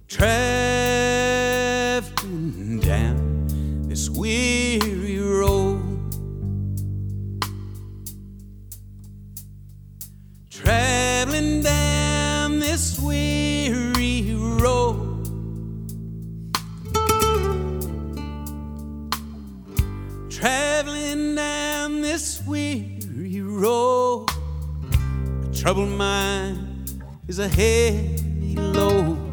Traveling down this weary road, traveling down this weary road, traveling down this weary road. A troubled mind is a heavy load.